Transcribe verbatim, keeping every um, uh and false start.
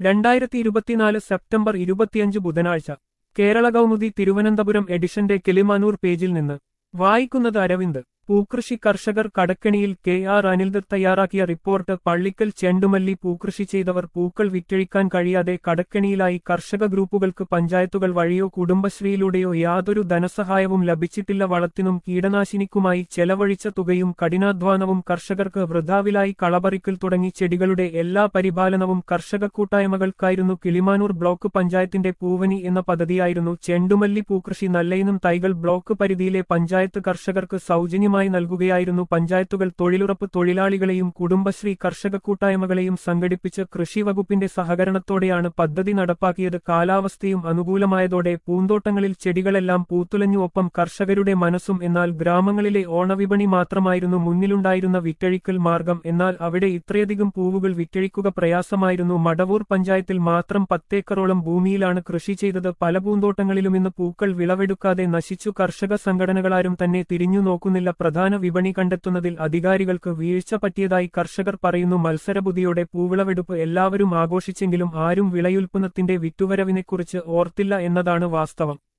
രണ്ടായിരത്തി ഇരുപത്തിനാല് സെപ്റ്റംബർ ഇരുപത്തിയഞ്ച് ബുധനാഴ്ച കേരള കൗമുദി തിരുവനന്തപുരം എഡിഷന്റെ കിളിമാനൂർ പേജിൽ നിന്ന് വായിക്കുന്നത് അരവിന്ദ്. പൂക്കൃഷി കർഷകർ കടക്കെണിയിൽ. കെ ആർ അനിൽദത്ത് തയ്യാറാക്കിയ റിപ്പോർട്ട്. പള്ളിക്കൽ. ചെണ്ടുമല്ലി പൂക്കൃഷി ചെയ്തവർ പൂക്കൾ വിറ്റഴിക്കാൻ കഴിയാതെ കടക്കെണിയിലായി. കർഷക ഗ്രൂപ്പുകൾക്ക് പഞ്ചായത്തുകൾ വഴിയോ കുടുംബശ്രീയിലൂടെയോ യാതൊരു ധനസഹായവും ലഭിച്ചിട്ടില്ല. വളത്തിനും കീടനാശിനിക്കുമായി ചെലവഴിച്ച തുകയും കഠിനാധ്വാനവും കർഷകർക്ക് വൃഥാവിലായി. കളപറിക്കൽ തുടങ്ങി ചെടികളുടെ എല്ലാ പരിപാലനവും കർഷക കൂട്ടായ്മകൾക്കായിരുന്നു. കിളിമാനൂർ ബ്ലോക്ക് പഞ്ചായത്തിന്റെ പൂവനി എന്ന പദ്ധതിയായിരുന്നു ചെണ്ടുമല്ലി പൂക്കൃഷി. നല്ലയിനം തൈകൾ ബ്ലോക്ക് പരിധിയിലെ പഞ്ചായത്ത് കർഷകർക്ക് സൗജന്യം നൽകുകയായിരുന്നു. പഞ്ചായത്തുകൾ തൊഴിലുറപ്പ് തൊഴിലാളികളെയും കുടുംബശ്രീ കർഷക കൂട്ടായ്മകളെയും സംഘടിപ്പിച്ച് കൃഷി വകുപ്പിന്റെ സഹകരണത്തോടെയാണ് പദ്ധതി നടപ്പാക്കിയത്. കാലാവസ്ഥയും അനുകൂലമായതോടെ പൂന്തോട്ടങ്ങളിൽ ചെടികളെല്ലാം പൂത്തുലഞ്ഞു. ഒപ്പം കർഷകരുടെ മനസ്സും. എന്നാൽ ഗ്രാമങ്ങളിലെ ഓണവിപണി മാത്രമായിരുന്നു മുന്നിലുണ്ടായിരുന്ന വിറ്റഴിക്കൽ മാർഗം. എന്നാൽ അവിടെ ഇത്രയധികം പൂവുകൾ വിറ്റഴിക്കുക പ്രയാസമായിരുന്നു. മടവൂർ പഞ്ചായത്തിൽ മാത്രം പത്തേക്കറോളം ഭൂമിയിലാണ് കൃഷി ചെയ്തത്. പല പൂന്തോട്ടങ്ങളിലും ഇന്ന് പൂക്കൾ വിളവെടുക്കാതെ നശിച്ചു. കർഷക സംഘടനകളാരും തന്നെ തിരിഞ്ഞു നോക്കുന്നില്ല. പ്രധാന വിപണി കണ്ടെത്തുന്നതിൽ അധികാരികൾക്ക് വീഴ്ച പറ്റിയതായി കർഷകർ പറയുന്നു. മത്സരബുദ്ധിയോടെ പൂവിളവെടുപ്പ് എല്ലാവരും ആഘോഷിച്ചെങ്കിലും ആരും വിളയുൽപ്പന്നത്തിന്റെ വിറ്റുവരവിനെക്കുറിച്ച് ഓർത്തില്ല എന്നതാണ് വാസ്തവം.